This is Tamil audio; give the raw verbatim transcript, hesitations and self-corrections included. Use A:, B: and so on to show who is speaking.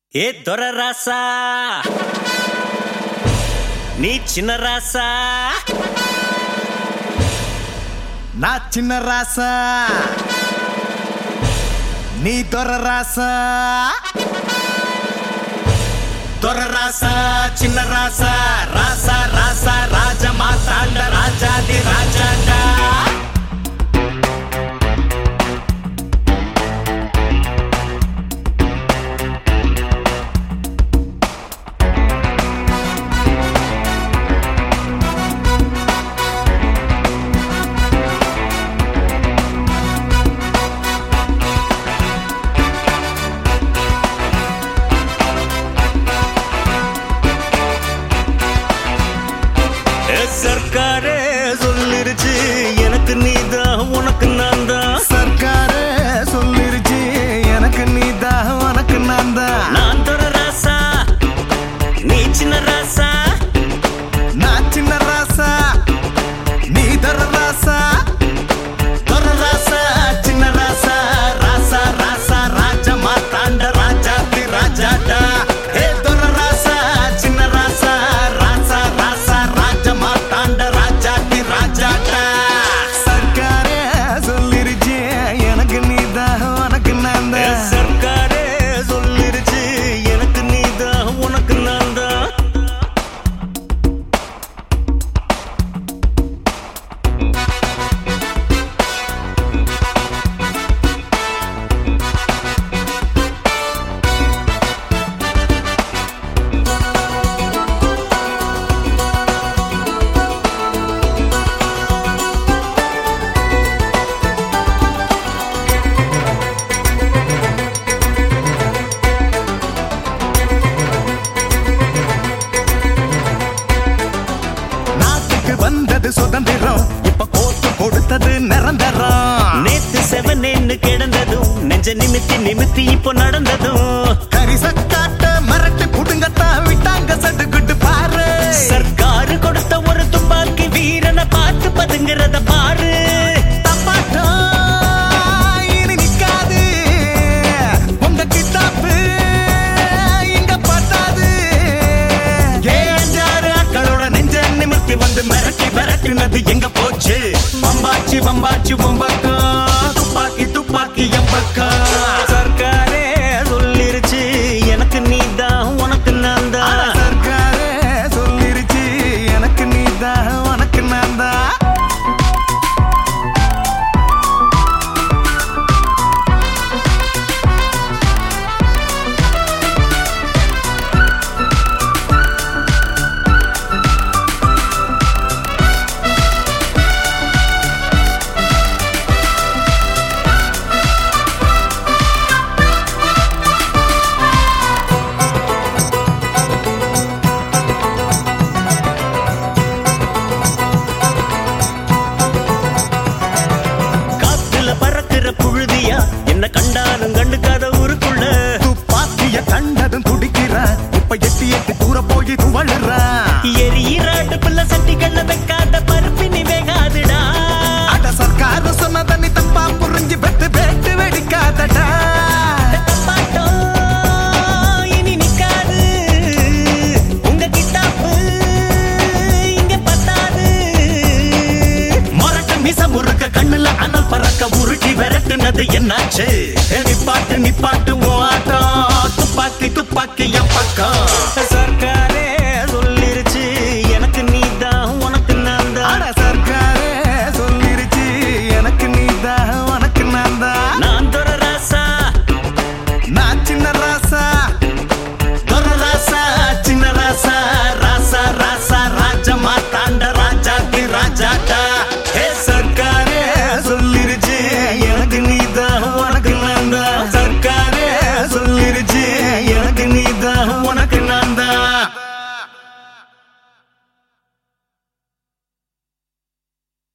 A: ఏ దొర రాసా నీ చిన్న రాసా
B: నా చిన్న రాసా నీ దొర రాసా దొర రాసా చిన్న రాసా రాసా రాసా రాజ మాతాండ రాజాది రాజాండ
A: சர்க்காரே சொல்லிருச்சு எனக்கு நீதான் உனக்கு நான் தான்.
B: சர்க்காரே சொல்லிருச்சு எனக்கு நீதான் உனக்கு நான் தான்.
A: நான் தர ராசா நீ சின்ன ராசா
B: நான் சின்ன ராசா நீ தர ராசா தர ராசா சின்ன ராசா ராசா ராசா ராஜ மாத்தாண்ட ராஜாதி ராஜாடா ஏ தர ராசா சின்ன ராசா ராசா ராசா ராஜ மாத்தாண்ட ராஜாதி ராஜாடா. சர்க்காரே சொல்லிருச்சு எனக்கு நீதான் உனக்கு நான் தான்.
A: சர்க்காரே சொல்லிருச்சு எனக்கு நீதான் உனக்கு நான் தான்.
B: வந்தது சுதந்திரம் இப்ப கோத்து கொடுத்தது நிரந்தரம்.
A: நேத்து செவனேன்னு கிடந்ததும் நெஞ்ச நிமித்தி நிமித்தி இப்போ நடந்ததும்
B: கரிசக்காட்ட மரட்டு புடுங்கத்தான் விட்டாங்க சடுகுட்டு பாரு.
A: சர்க்காரு கொடுத்த ஒரு துப்பாக்கி வீரனை பார்த்து பதுங்கிறத பாரு.
B: தப்பாட்டம் இனி நிக்காது உங்க கிட்டாப்பு இங்க பத்தாது. ஏஞ்சாறு அக்களோட நெஞ்ச நிமித்தி வந்து மிரட்டி மிரட்டினது எங்க போச்சு. வம்பாச்சு வம்பாச்சு வம்பக்கம் துப்பாக்கி துப்பாக்கி எம்பக்கம்.
A: சர்க்காரே சொல்லிருச்சு எனக்கு நீதான் உனக்கு நான் தான்.
B: சர்க்காரே சொல்லிருச்சு எனக்கு நீதான் உனக்கு நான் தான்.
A: புழுதியா என்ன கண்டாலும் கண்டுக்காத ஊருக்குள்ள
B: துப்பாக்கிய கண்டதும் துடிக்கிறா இப்ப எட்டி எட்டி தூர போய் துவழுறா.
A: எரியிராட்டு பிள்ளை சட்டிகள்ல வைக்காத பருப்பினி வேகாதுடா.
B: அட சர்க்காரு சொன்னத நீ தப்பா புரிஞ்சு வெட்டு வெட்டு வெடிக்காதடா.
A: இனி நிக்காது உங்க கிட்டாப்பு இங்க பத்தாது.
B: மொரட்டு மிச முறுக்க கண்ணுல அனல் பறக்க உருட்டி விரட்டுனது என்னாச்சு. நிப்பாட்டு நிப்பாட்டு ஓ ஆட்டம் துப்பாக்கி துப்பாக்கி என் பக்கம்.